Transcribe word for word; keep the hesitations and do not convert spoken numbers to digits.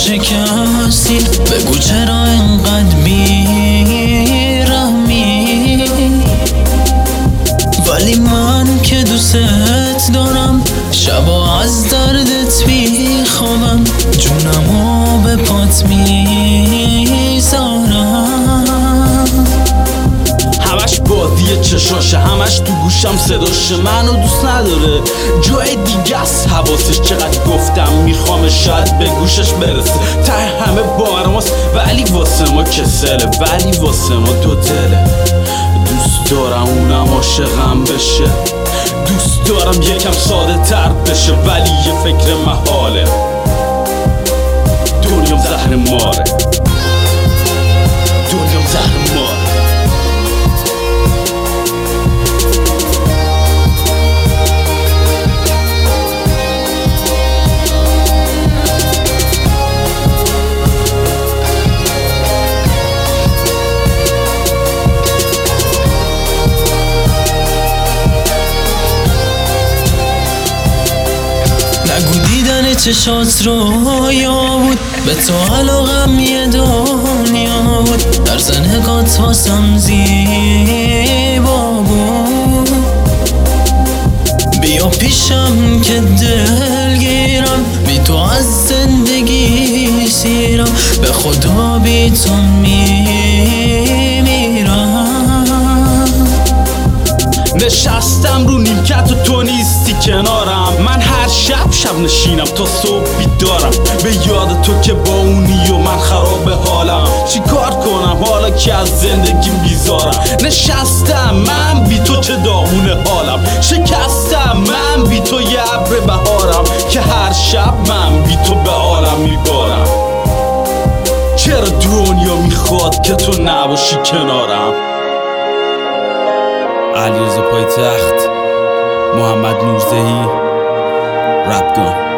شکستی، بگو چرا اینقدر بی‌رحمی. ولی من که دوست دارم، شبا از دردت بیخوابم، جونمو به پات میذارم. همش بادیه چشاشه، همش تو گوشم صداشه، منو دوست نداره جای دیگه است حواسش. چقدر گفتم میخوام شاید به گوشش برسه، ته همه باورماست ولی واسه ما کسله، ولی واسه ما دو دله. دوست دارم اونم عاشقم بشه، دوست دارم یکم ساده تر بشه، ولی یه فکر محاله. دنیام زهر ماره، دنیام زهر ماره. نگو دیدن چشات رویا بود، به تو علاقم یه دنیا بود، در زنگات واسم زیبا بود. بیا پیشم که دلگیرم، بی تو از زندگی سیرم، به خدا بی تو میمیرم. نشستم رو نیمکت و تو نیستی کنارم، من هر شب شب نشینم تا صبح بیدارم، به یاد تو که با اونی و من خراب حالم. چی کار کنم حالا که از زندگیم بیزارم؟ نشستم من بی تو چه داغونه حالم، شکستم من بی تو یه ابر بهارم، که هر شب من بی تو به عالم میبارم. چرا دنیا میخواد که تو نباشی کنارم؟ علیرضا پایتخت، محمد نورزهی، رپ گان.